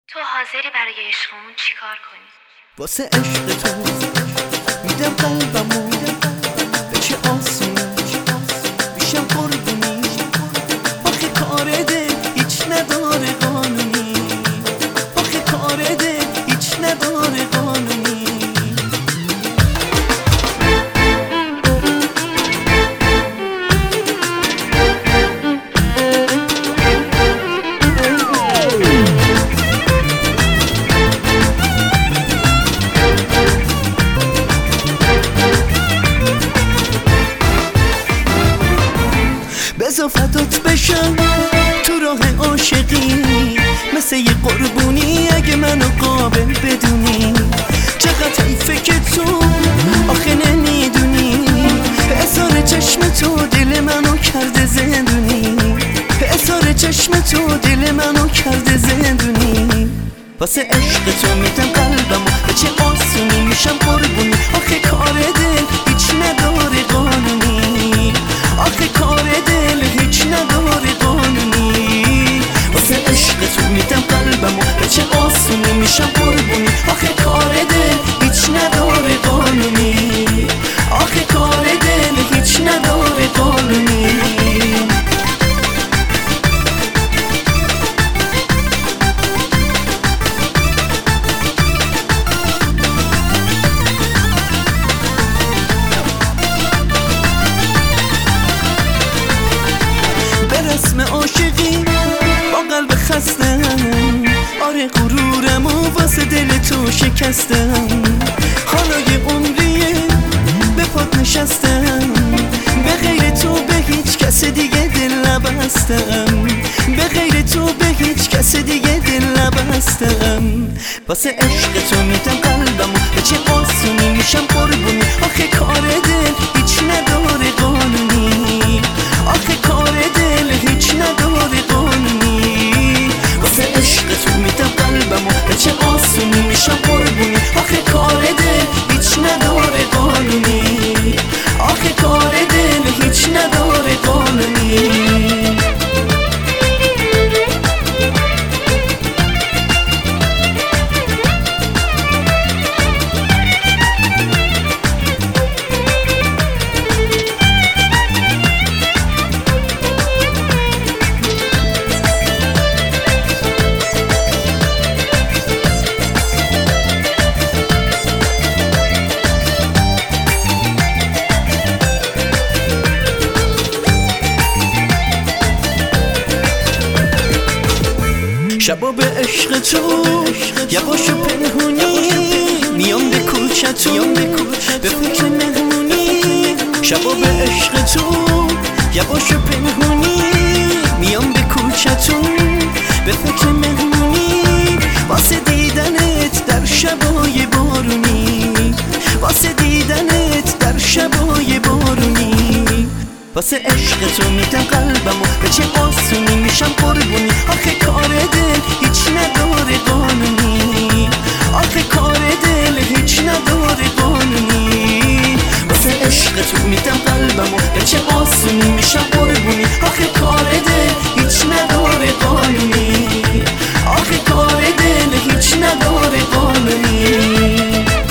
تو حاضری برای عشقمون چیکار کنی؟ واسه عشق تو میدم قلبمو، به چه آسونی میشم قربونی. آخه کار دل هیچ نداره قانونی، آخه کار دل هیچ نداره قانونی. بذار فدات بشم تو راه عاشقی، مثل یه قربونی اگه منو قابل بدونی. چقدر حیفه که تو آخه نمیدونی، اظهار چشم تو دل منو کرده زندونی، اظهار چشم تو دل منو کرده زندونی. واسه عشق تو میدم قلبمو، به چه آسونی میشم قربونی. آخه کار دل هیچ نداره قانونی، آخه کار دل هیچ نداره قانونی. واسه عشق تو میدم قلبمو، به چه آسونی میشم قربونی. آخه کار دل هیچ نداره قانونی، آخه کار دل هیچ نداره قانونی. رسم عاشقی با قلب خستم، آره غرورمو واسه دل تو شکستم. حالا یه عمریه به پات نشستم، به غیر تو به هیچ کس دیگه دل نبستم، به غیر تو به هیچ کس دیگه دل نبستم. واسه عشق تو میدم قلبمو، به چه آسونی میشم قربونی. آخه کار دل هیچ نداره قانونی، آخه کار دل هیچ نداره قانونی. واسه عشق تو میدم قلبمو، به چه آسونی میشم قربونی. آخه کار دل هیچ نداره قانونی، آخه کار دل هیچ نداره قانونی. شبا به عشق تو یواش و پنهونی، میام به کوچتون به فکر مهمونی. شبا به عشق تو یواش و پنهونی، میام به کوچتون به فکر مهمونی. واسه دیدنت در شبای بارونی، واسه دیدنت در شبای بارونی. واسه عشق تو میدم قلبمو، به چه آسونی میشم قربونی. آخه کار دل هیچ نداره قانونی، آخه کار دل هیچ نداره قانونی. واسه عشق تو میدم قلبمو، به چه آسونی میشم قربونی. آخه کار دل هیچ نداره قانونی، آخه کار دل هیچ نداره قانونی.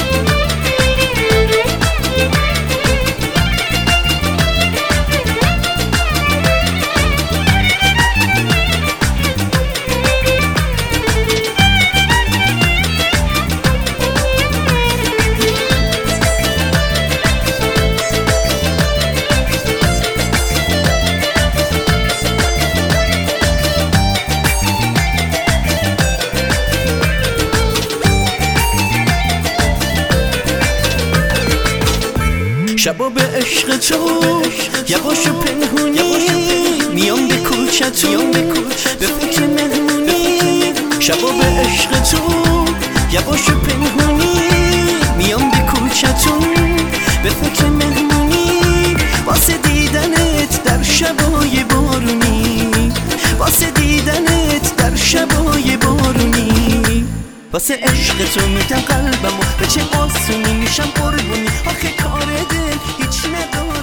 شبا به عشق تو یواش و پنهونی، میام به کوچتون به فکر مهمونی. شبا به عشق تو یواش و پنهونی، میام به کوچتون به فکر مهمونی. واسه دیدنت در شبای بارونی، واسه دیدنت در شبای بارونی. واسه عشق تو میدم قلبمو، به چه آسونی میشم قربونی. آخه کار دل هیچ نداره